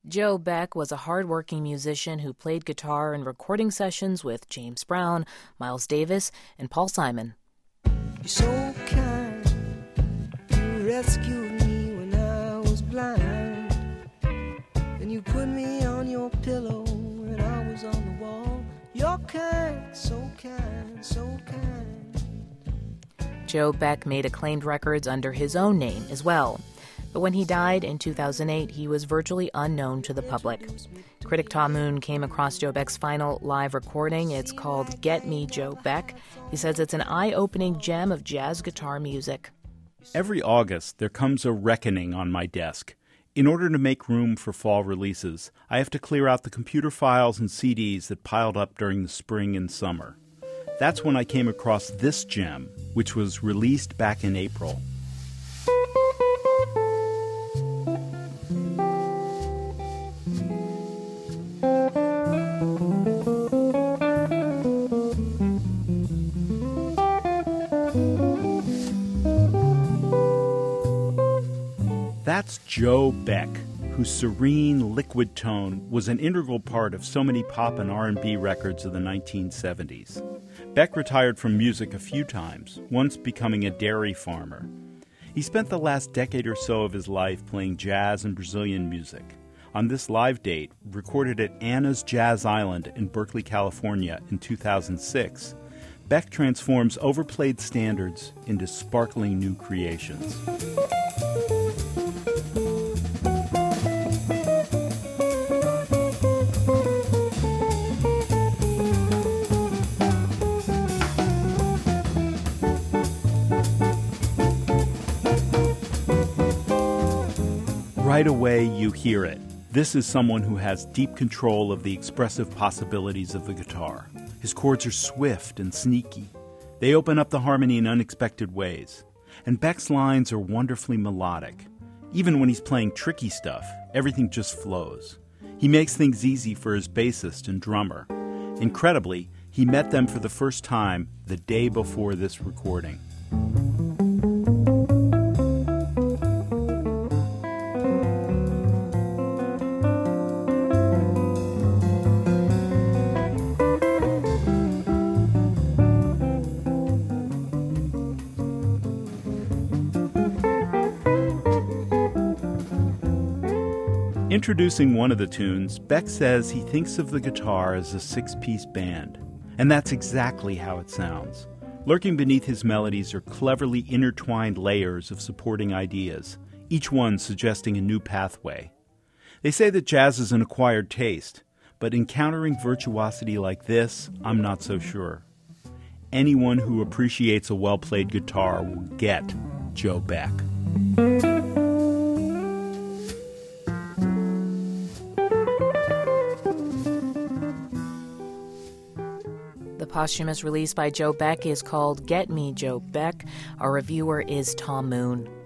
Joe Beck was a hard-working musician who played guitar in recording sessions with James Brown, Miles Davis, and Paul Simon. You're so kind, you rescued me when I was blind, and you put me on your pillow when I was on the wall. You're kind, so kind, so kind. Joe Beck made acclaimed records under his own name as well. But when he died in 2008, he was virtually unknown to the public. Critic Tom Moon came across Joe Beck's final live recording. It's called Get Me, Joe Beck. He says it's an eye-opening gem of jazz guitar music. Every August, there comes a reckoning on my desk. In order to make room for fall releases, I have to clear out the computer files and CDs that piled up during the spring and summer. That's when I came across this gem, which was released back in April. That's Joe Beck, whose serene, liquid tone was an integral part of so many pop and R&B records of the 1970s. Beck retired from music a few times, once becoming a dairy farmer. He spent the last decade or so of his life playing jazz and Brazilian music. On this live date, recorded at Anna's Jazz Island in Berkeley, California in 2006, Beck transforms overplayed standards into sparkling new creations. Right away, you hear it. This is someone who has deep control of the expressive possibilities of the guitar. His chords are swift and sneaky. They open up the harmony in unexpected ways. And Beck's lines are wonderfully melodic. Even when he's playing tricky stuff, everything just flows. He makes things easy for his bassist and drummer. Incredibly, he met them for the first time the day before this recording. Introducing one of the tunes, Beck says he thinks of the guitar as a six-piece band. And that's exactly how it sounds. Lurking beneath his melodies are cleverly intertwined layers of supporting ideas, each one suggesting a new pathway. They say that jazz is an acquired taste, but encountering virtuosity like this, I'm not so sure. Anyone who appreciates a well-played guitar will get Joe Beck. The posthumous release by Joe Beck is called Get Me, Joe Beck. Our reviewer is Tom Moon.